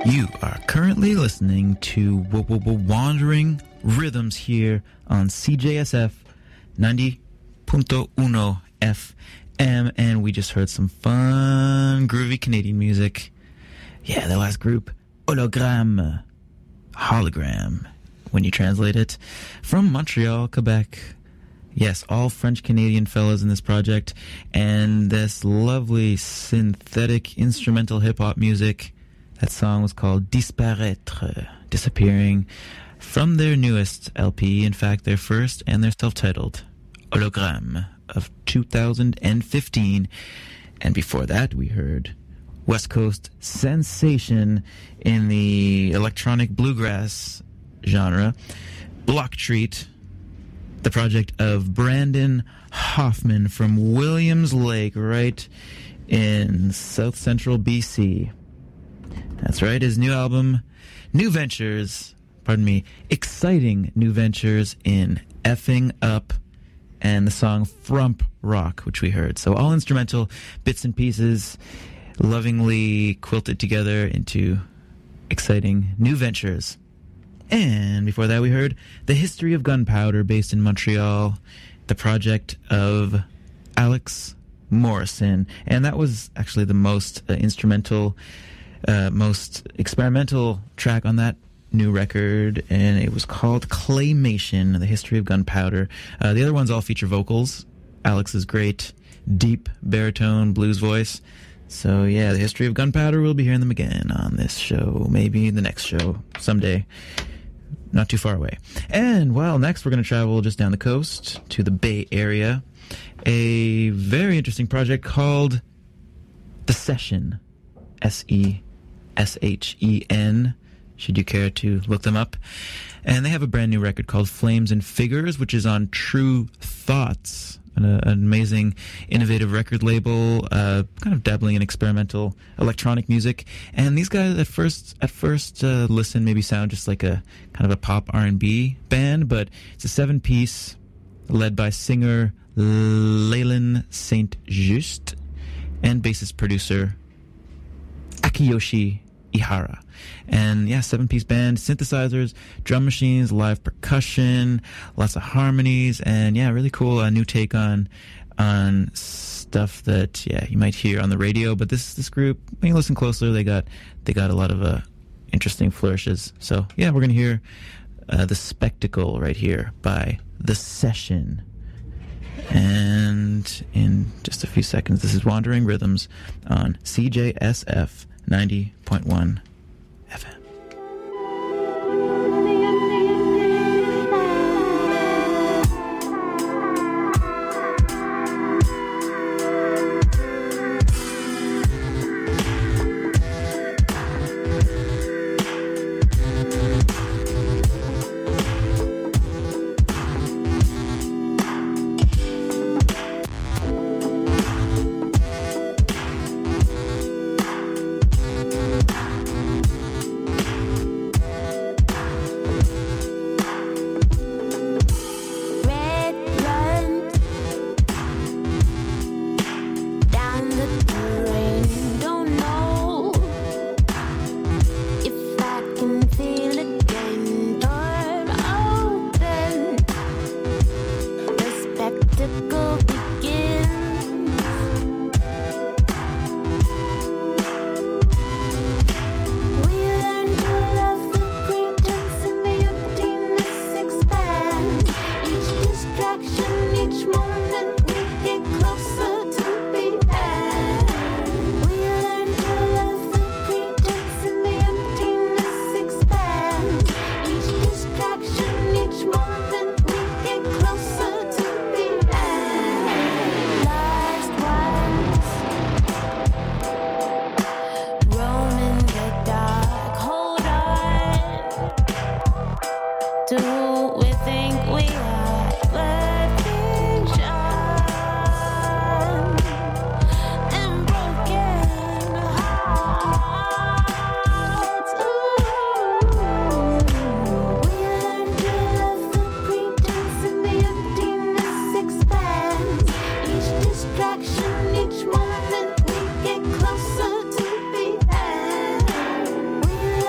You are currently listening to Wandering Rhythms here on CJSF 90.1 FM, and we just heard some fun, groovy Canadian music. Yeah, the last group, Hologram, when you translate it, from Montreal, Quebec. Yes, all French-Canadian fellas in this project, and this lovely synthetic instrumental hip-hop music. That song was called Disparaître, Disappearing, from their newest LP, in fact, their first, and their self-titled Hologram of 2015. And before that, we heard West Coast sensation in the electronic bluegrass genre, Block Treat, the project of Brandon Hoffman from Williams Lake, right in South Central BC. That's right, his new album, exciting new ventures in effing up, and the song Frump Rock, which we heard. So all instrumental bits and pieces, lovingly quilted together into exciting new ventures. And before that, we heard The History of Gunpowder, based in Montreal, the project of Alex Morrison. And that was actually the most most experimental track on that new record, and it was called Claymation, The History of Gunpowder. The other ones all feature vocals. Alex's great, deep baritone blues voice. So yeah, The History of Gunpowder, we'll be hearing them again on this show, maybe the next show, someday. Not too far away. And, well, next we're going to travel just down the coast to the Bay Area. A very interesting project called The Session. SESHEN, should you care to look them up. And they have a brand new record called Flames and Figures, which is on True Thoughts, an amazing, innovative record label, kind of dabbling in experimental electronic music. And these guys at first listen maybe sound just like a kind of a pop R&B band, but it's a 7-piece led by singer Leyland St. Just and bassist producer Akiyoshi Ihara. And yeah, 7-piece band, synthesizers, drum machines, live percussion, lots of harmonies, and yeah, really cool new take on stuff that you might hear on the radio. But this group, when you listen closer, they got a lot of interesting flourishes. So yeah, we're gonna hear The Spectacle right here by The Session. And in just a few seconds, this is Wandering Rhythms on CJSF 90.1 FM. Each moment we get closer to the end. We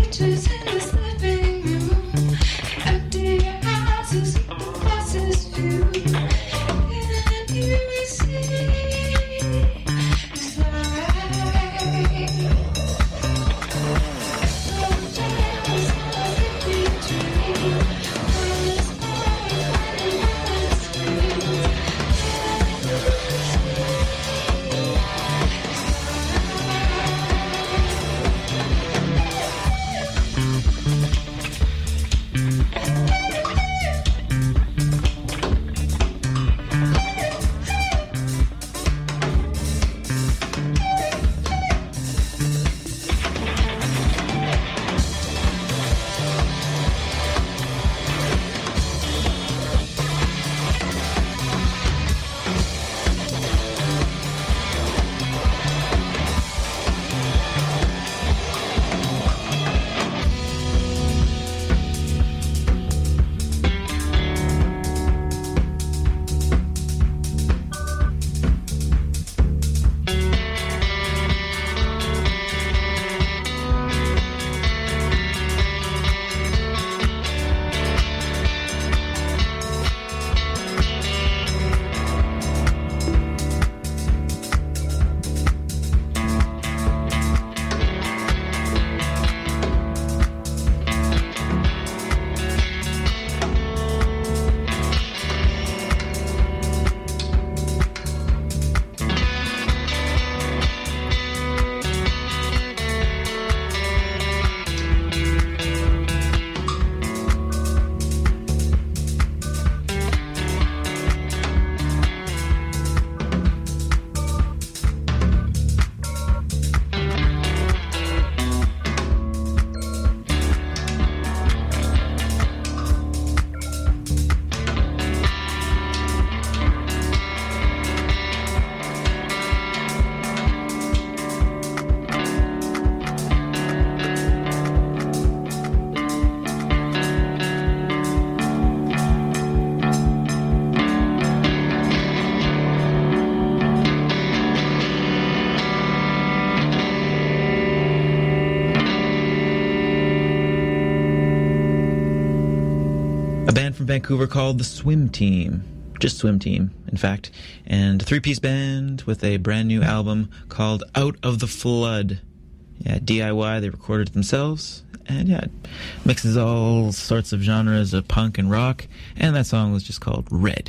From Vancouver called the Swim Team. Just Swim Team, in fact. And a three-piece band with a brand new album called Out of the Flood. Yeah, DIY, they recorded it themselves. And yeah, it mixes all sorts of genres of punk and rock. And that song was just called Red.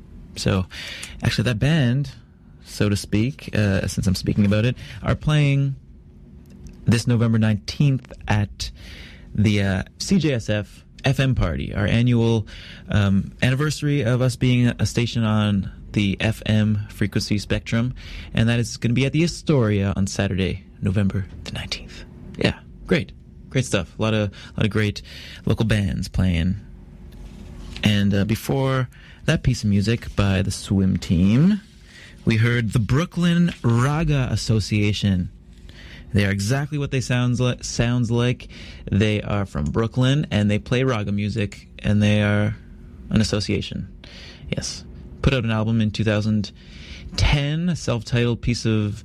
So, actually that band, so to speak, since I'm speaking about it, are playing this November 19th at the CJSF FM Party, our annual anniversary of us being a station on the FM frequency spectrum, and that is going to be at the Astoria on Saturday, November the 19th. Yeah, great stuff. A lot of great local bands playing. And before that piece of music by the Swim Team, we heard the Brooklyn Raga Association. They are exactly what they sounds like. They are from Brooklyn, and they play raga music, and they are an association. Yes. Put out an album in 2010, a self-titled piece of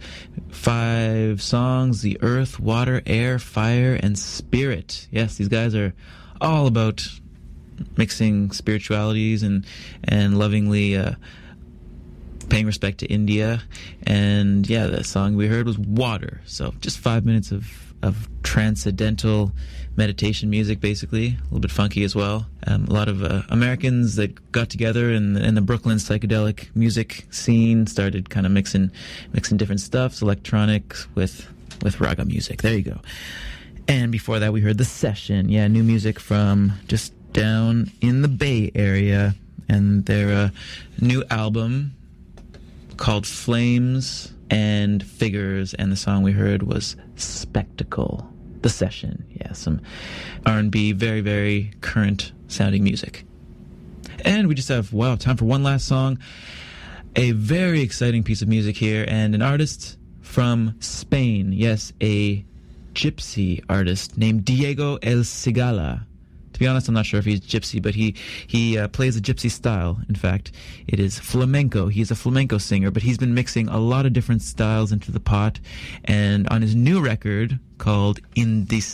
5 songs, The Earth, Water, Air, Fire, and Spirit. Yes, these guys are all about mixing spiritualities and lovingly paying respect to India. And yeah, the song we heard was Water. So just 5 minutes of transcendental meditation music, basically. A little bit funky as well. A lot of Americans that got together in the Brooklyn psychedelic music scene, started kind of mixing different stuffs, electronic with raga music. There you go. And before that, we heard The Session. Yeah, new music from just down in the Bay Area, and their new album called Flames and Figures, and the song we heard was Spectacle. The Session. Yeah, some R&B, very, very current sounding music. And we just have, time for one last song. A very exciting piece of music here, and an artist from Spain. Yes, a gypsy artist named Diego El Cigala. To be honest, I'm not sure if he's gypsy, but he plays a gypsy style. In fact, it is flamenco. He's a flamenco singer, but he's been mixing a lot of different styles into the pot. And on his new record called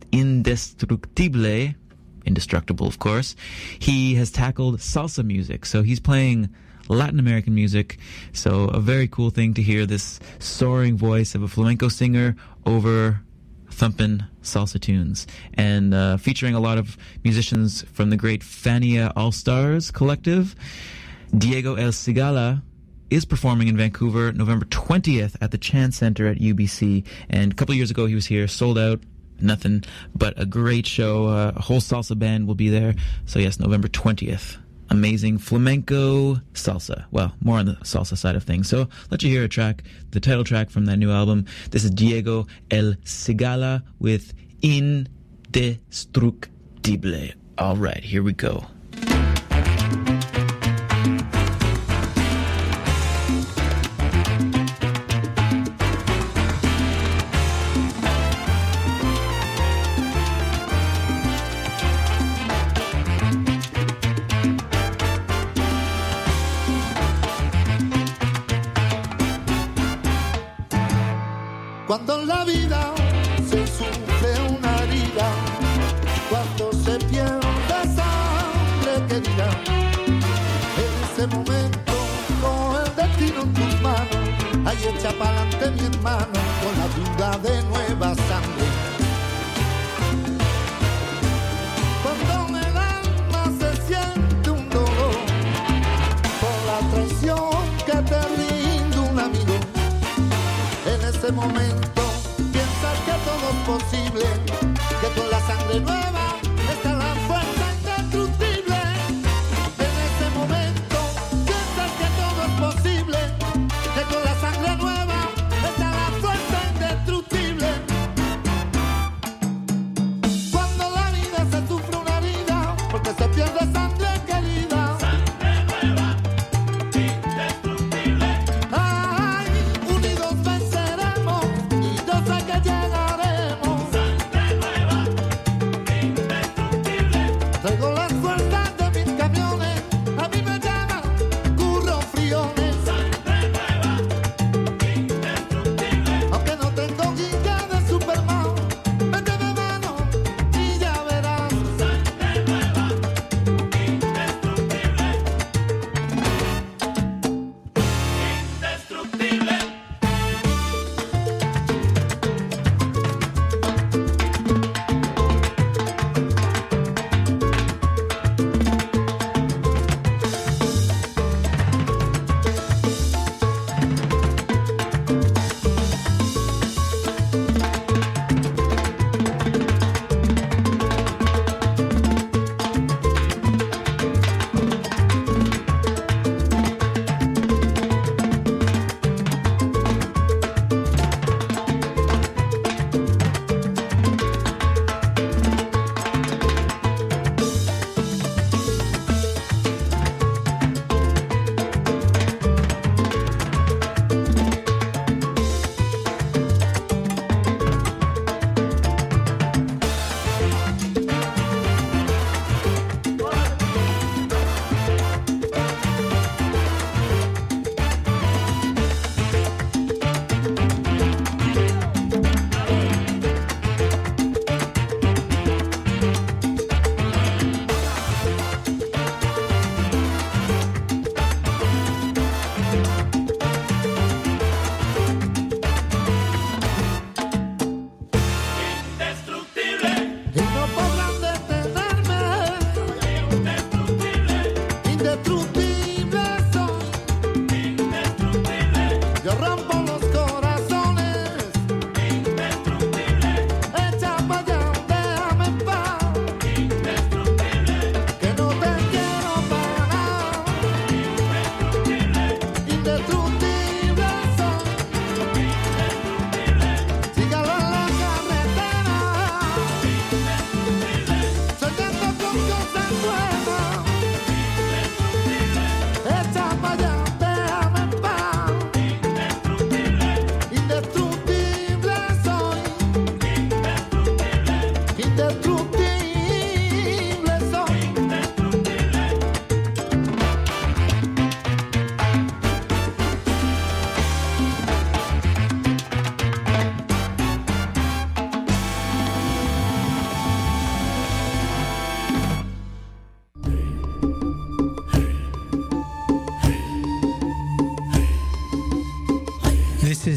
Indestructible, indestructible, of course, he has tackled salsa music. So he's playing Latin American music. So a very cool thing to hear this soaring voice of a flamenco singer over thumping salsa tunes, and featuring a lot of musicians from the great Fania All-Stars collective. Diego El Cigala is performing in Vancouver November 20th at the Chan Center at UBC, and a couple years ago he was here, sold out, nothing but a great show. A whole salsa band will be there. So yes, November 20th. Amazing flamenco salsa. Well, more on the salsa side of things. So let you hear a track, the title track from that new album. This is Diego El Cigala with Indestructible. All right, here we go. Cuando en la vida se sufre una herida, cuando se pierde sangre querida, en ese momento con el destino en tus manos, ahí echa pa'lante mi hermano con la duda de nueva sangre. Cuando en el alma se siente un dolor por la traición que te rinde un amigo, en ese momento piensas que todo es posible, que con la sangre nueva está la fuerza indestructible. En ese momento piensas que todo es posible, que con la sangre nueva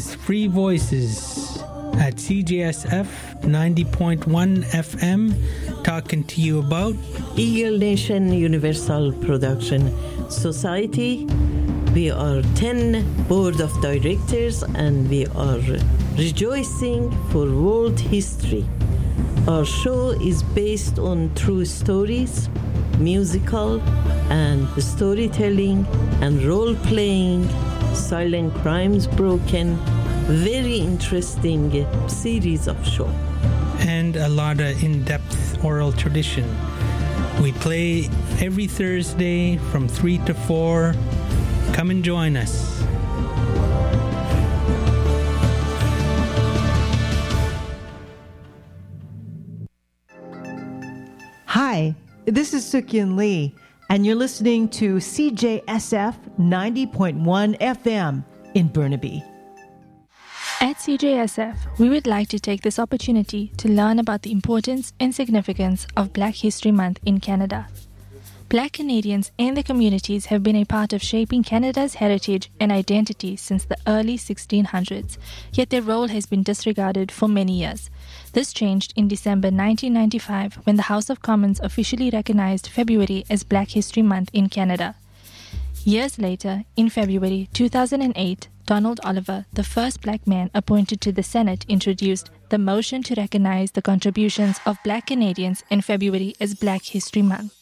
is Free Voices at CJSF 90.1 FM, talking to you about Eagle Nation Universal Production Society. We are 10 board of directors and we are rejoicing for world history. Our show is based on true stories, musical and storytelling and role-playing, silent crimes broken, very interesting series of show. And a lot of in-depth oral tradition. We play every Thursday from 3 to 4. Come and join us. Hi, this is Sukyin Lee, and you're listening to CJSF 90.1 FM in Burnaby. At CJSF, we would like to take this opportunity to learn about the importance and significance of Black History Month in Canada. Black Canadians and their communities have been a part of shaping Canada's heritage and identity since the early 1600s, yet their role has been disregarded for many years. This changed in December 1995 when the House of Commons officially recognized February as Black History Month in Canada. Years later, in February 2008, Donald Oliver, the first black man appointed to the Senate, introduced the motion to recognize the contributions of Black Canadians in February as Black History Month.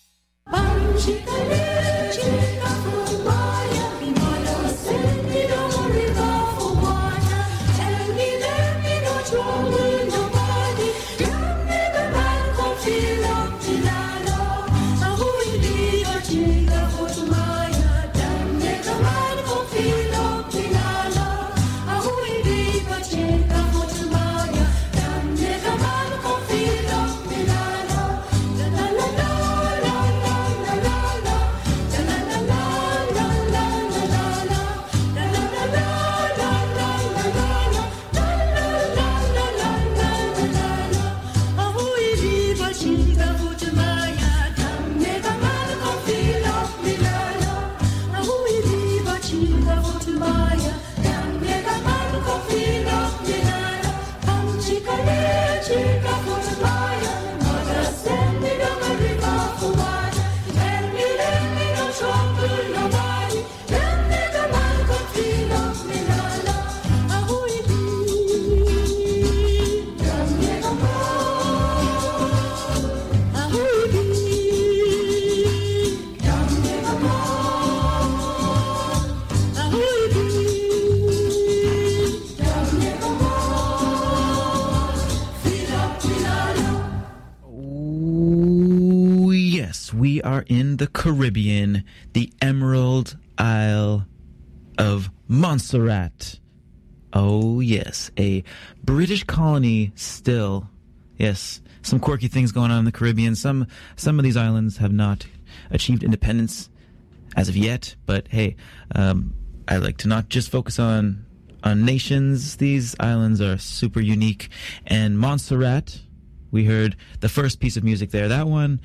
We are in the Caribbean, the Emerald Isle of Montserrat. Oh, yes, a British colony still. Yes, some quirky things going on in the Caribbean. Some of these islands have not achieved independence as of yet, but hey, I like to not just focus on nations. These islands are super unique. And Montserrat, we heard the first piece of music there. That one,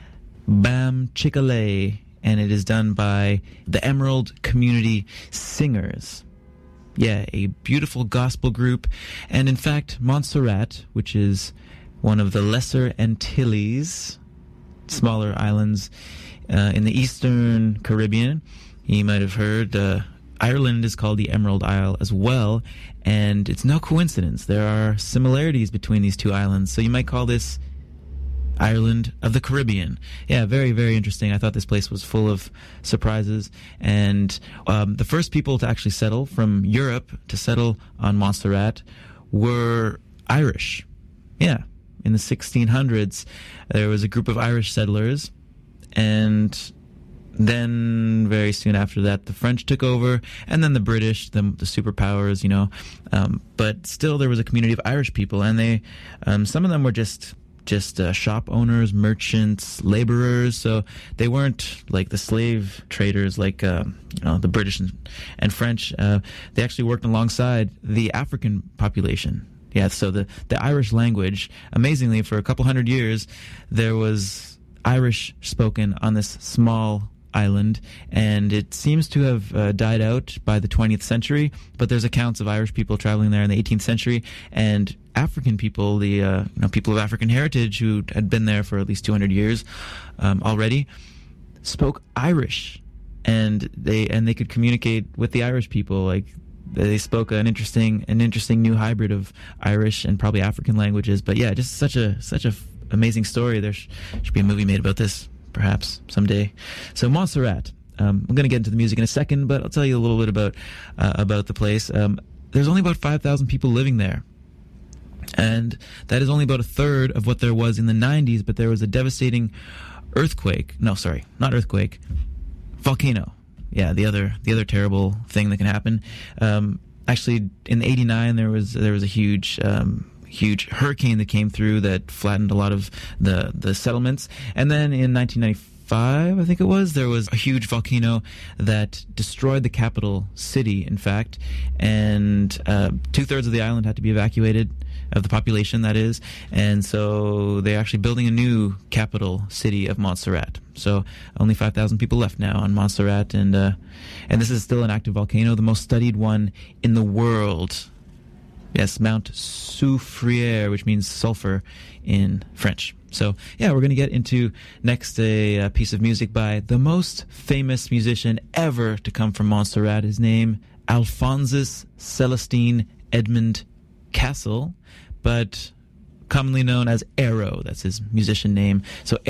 Bam Chicka-Lay, and it is done by the Emerald Community Singers. Yeah, a beautiful gospel group. And in fact, Montserrat, which is one of the Lesser Antilles, smaller islands in the Eastern Caribbean, you might have heard Ireland is called the Emerald Isle as well, and it's no coincidence. There are similarities between these two islands, so you might call this Ireland of the Caribbean. Yeah, very, very interesting. I thought this place was full of surprises. And the first people to actually settle from Europe to settle on Montserrat were Irish. Yeah, in the 1600s, there was a group of Irish settlers. And then very soon after that, the French took over, and then the British, the superpowers, you know. But still, there was a community of Irish people, and they, some of them were just shop owners, merchants, laborers. So they weren't like the slave traders like the British and French. They actually worked alongside the African population. Yeah, so the Irish language, amazingly, for a couple hundred years, there was Irish spoken on this small island, and it seems to have died out by the 20th century, but there's accounts of Irish people traveling there in the 18th century, and African people, the people of African heritage who had been there for at least 200 years already, spoke Irish, and they could communicate with the Irish people. Like, they spoke an interesting new hybrid of Irish and probably African languages. But yeah, just such a amazing story. There should be a movie made about this, perhaps someday. So Montserrat. I'm going to get into the music in a second, but I'll tell you a little bit about the place. There's only about 5,000 people living there, and that is only about a third of what there was in the 90s. But there was a devastating volcano. Yeah, the other terrible thing that can happen. Actually, in '89 there was a huge hurricane that came through that flattened a lot of the settlements, and then in 1995, I think it was, there was a huge volcano that destroyed the capital city, in fact, and 2/3 of the island had to be evacuated, of the population, that is, and so they're actually building a new capital city of Montserrat. So only 5,000 people left now on Montserrat, and this is still an active volcano, the most studied one in the world. Yes, Mount Soufriere, which means sulfur in French. So, yeah, we're going to get into next a piece of music by the most famous musician ever to come from Montserrat. His name, Alphonsus Celestine Edmund Castle, but commonly known as Arrow. That's his musician name. So